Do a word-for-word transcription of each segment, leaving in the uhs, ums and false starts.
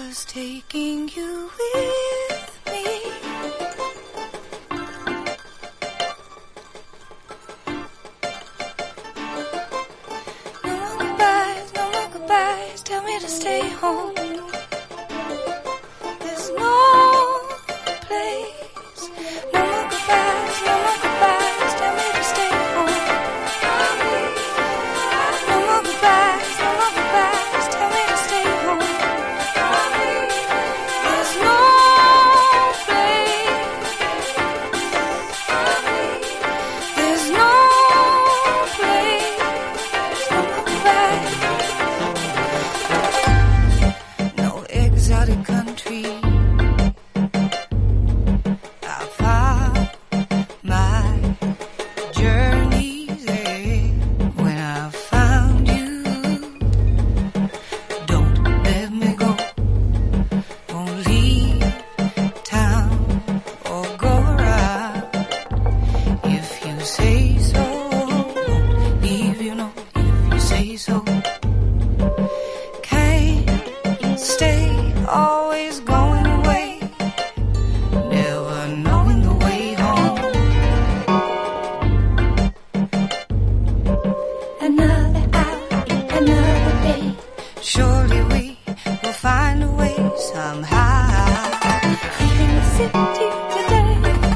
was taking you with me. No more goodbyes, no more goodbyes, tell me to stay home. There's no place. No more goodbyes, no more goodbyes, tell me to stay home. No more goodbyes, no more goodbyes, tell me to stay home. There's no place. There's no place. No more goodbyes. No exotic country. I found my journey's end when I found you. Don't let me go. Won't leave town or go around. If you say so, won't leave you, no. If you say so, can't stay, always going away, never knowing the way home. Another hour, another day. Surely we will find a way somehow. Leaving the city today.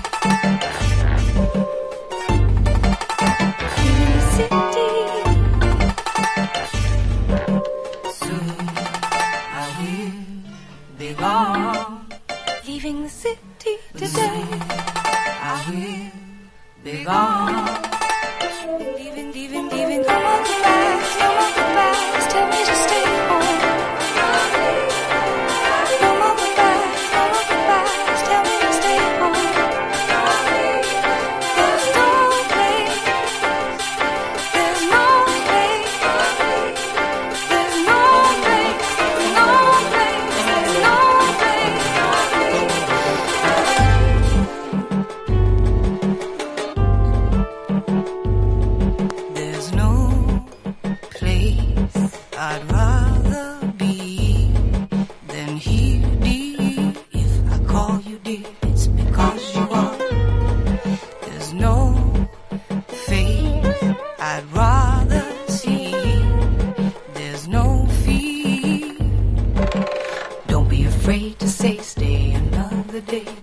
Leaving the city. Soon I will be gone. Leaving the city today. I will be gone. Leaving, leaving, leaving. No more goodbyes, no more goodbyes, tell me to stay home. No more goodbyes, no more goodbyes, tell me to stay home. There's no place. There's no place. There's no place. No place. There's no place. There's no place I'd rather be than here, dear. If I call you dear, it's because you are. There's no face I'd rather see. There's no fear. Don't be afraid to say, stay another day.